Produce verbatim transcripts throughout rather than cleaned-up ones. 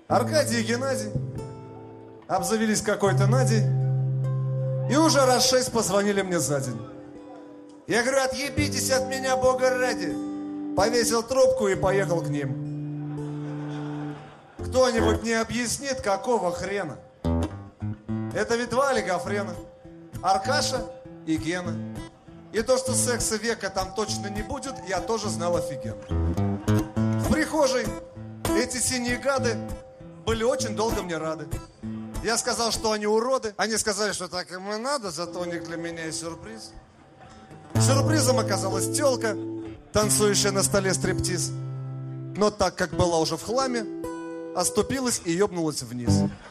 Аркадий и Геннадий обзавелись какой-то Надей и уже раз шесть позвонили мне за день. Я говорю, отъебитесь от меня, Бога ради. Повесил трубку и поехал к ним. Кто-нибудь мне объяснит, какого хрена? Это ведь два олигофрена. Аркаша и Гена. И то, что секса века там точно не будет, я тоже знал офигенно. В прихожей эти синие гады были очень долго мне рады. Я сказал, что они уроды. Они сказали, что так им и надо, зато у них для меня есть сюрприз. Сюрпризом оказалась тёлка, танцующая на столе стриптиз. Но так как была уже в хламе, оступилась и ёбнулась вниз.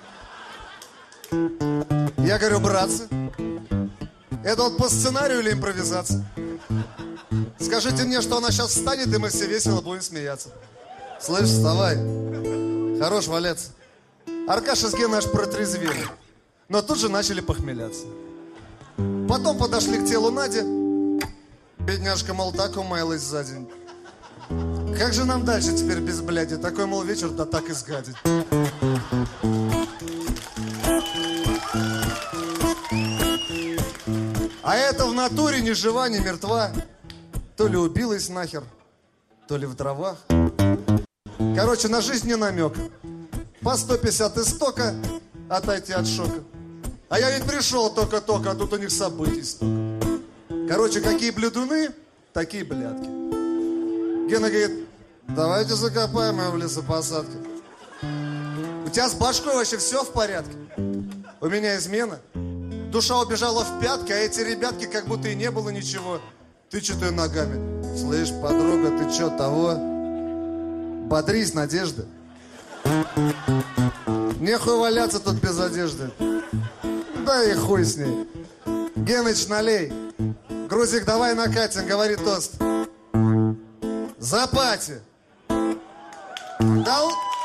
Я говорю, братцы, это вот по сценарию или импровизация? Скажите мне, что она сейчас встанет, и мы все весело будем смеяться. Слышь, вставай. Хорош валяться. Аркаша с Геной аж протрезвели. Но тут же начали похмеляться. Потом подошли к телу Нади. Бедняжка, мол, так умаялась за день. Как же нам дальше теперь без бляди? Такой, мол, вечер, да так и сгадить. А это в натуре ни жива, ни мертва. То ли убилась нахер, то ли в дровах. Короче, на жизнь не намек. По сто пятьдесят истока отойти от шока. А я ведь пришел только-только, а тут у них событий столько. Короче, какие блюдуны, такие блядки. Гена говорит, давайте закопаем его в лесопосадке. У тебя с башкой вообще все в порядке? У меня измена. Душа убежала в пятки, а эти ребятки как будто и не было ничего. Ты что-то ногами. Слышь, подруга, ты что, того? Бодрись, Надежда. Нехуй валяться тут без одежды. Да и хуй с ней. Геныч, налей. Грузик, давай накатим, говори тост. За пати. Да,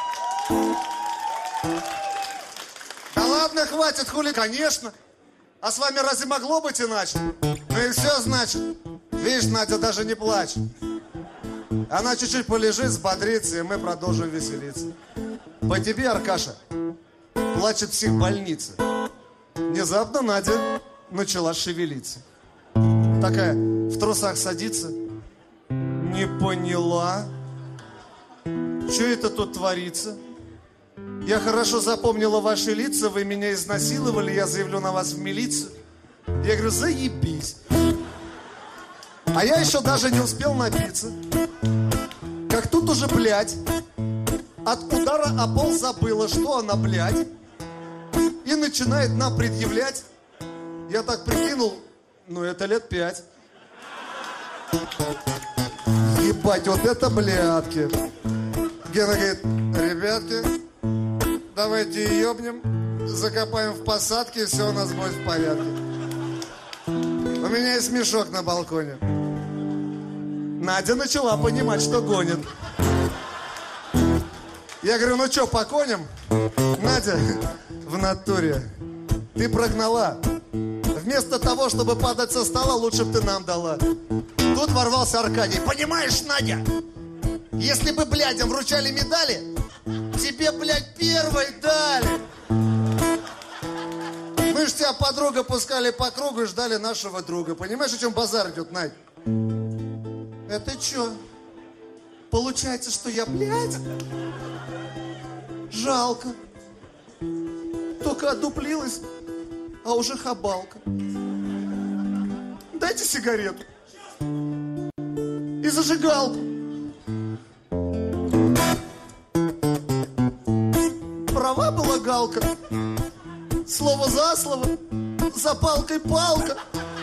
да ладно, хватит, хули, конечно. А с вами разве могло быть иначе? Ну и все, значит. Видишь, Надя даже не плачет. Она чуть-чуть полежит, взбодрится, и мы продолжим веселиться. По тебе, Аркаша, плачет психбольница. Внезапно Надя начала шевелиться. Такая, в трусах садится. Не поняла, что это тут творится? Я хорошо запомнила ваши лица, вы меня изнасиловали, я заявлю на вас в милицию. Я говорю, заебись. А я еще даже не успел напиться. Как тут уже, блядь, от удара о пол забыла, что она, блядь, и начинает нам предъявлять. Я так прикинул, ну это лет пять. Ебать, вот это блядки. Гена говорит, ребятки, давайте ебнем, закопаем в посадке, и все у нас будет в порядке. У меня есть мешок на балконе. Надя начала понимать, что гонит. Я говорю, ну что, по коням? Надя, в натуре, ты прогнала. Вместо того, чтобы падать со стола, лучше бы ты нам дала. Тут ворвался Аркадий. Понимаешь, Надя, если бы, блядям, вручали медали, тебе, блядь, первой дали. Мы ж тебя, подруга, пускали по кругу и ждали нашего друга. Понимаешь, о чем базар идет, Надь? Это что? Получается, что я, блядь? Жалко. Только одуплилась, а уже хабалка. Дайте сигарету. И зажигалку. Права была Галка. Слово за слово. За палкой палка.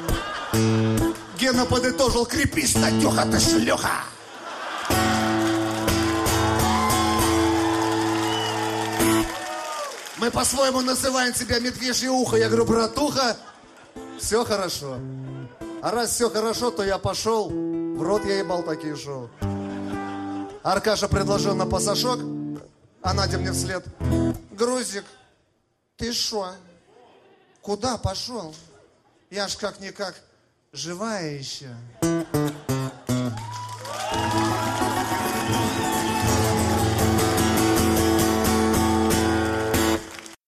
Гена подытожил, крепись, Надюха, ты шлюха. Мы по-своему называем тебя медвежье ухо. Я говорю, братуха, все хорошо. А раз все хорошо, то я пошел. В рот я ебал такие шоу. Аркаша предложил на пасашок, а Надя мне вслед. Грузик, ты шо? Куда пошел? Я ж как-никак живая еще.